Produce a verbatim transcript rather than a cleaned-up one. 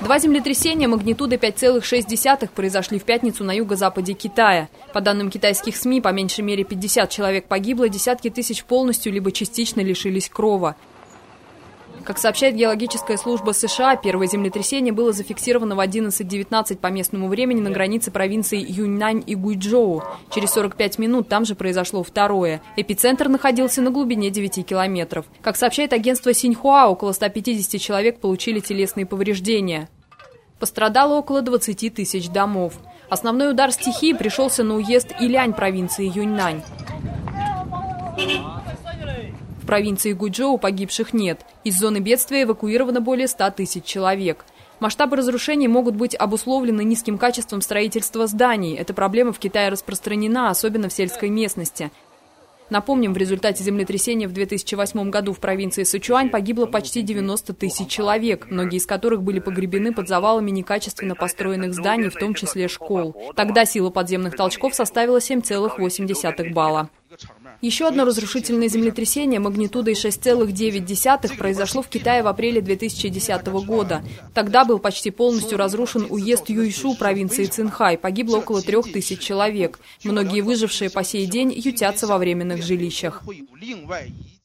Два землетрясения магнитудой пять целых шесть десятых произошли в пятницу на юго-западе Китая. По данным китайских СМИ, по меньшей мере пятьдесят человек погибло, десятки тысяч полностью либо частично лишились крова. Как сообщает геологическая служба США, первое землетрясение было зафиксировано в одиннадцать девятнадцать по местному времени на границе провинций Юньнань и Гуйчжоу. Через сорок пять минут там же произошло второе. Эпицентр находился на глубине девяти километров. Как сообщает агентство Синьхуа, около ста пятидесяти человек получили телесные повреждения. Пострадало около двадцати тысяч домов. Основной удар стихии пришелся на уезд Илянь провинции Юньнань. В провинции Гуйчжоу погибших нет. Из зоны бедствия эвакуировано более ста тысяч человек. Масштабы разрушений могут быть обусловлены низким качеством строительства зданий. Эта проблема в Китае распространена, особенно в сельской местности. Напомним, в результате землетрясения в две тысячи восьмом году в провинции Сычуань погибло почти девяносто тысяч человек, многие из которых были погребены под завалами некачественно построенных зданий, в том числе школ. Тогда сила подземных толчков составила семь целых восемь десятых балла. Еще одно разрушительное землетрясение магнитудой шесть целых девять десятых произошло в Китае в апреле две тысячи десятого года. Тогда был почти полностью разрушен уезд Юйшу провинции Цинхай. Погибло около трех тысяч человек. Многие выжившие по сей день ютятся во временных жилищах.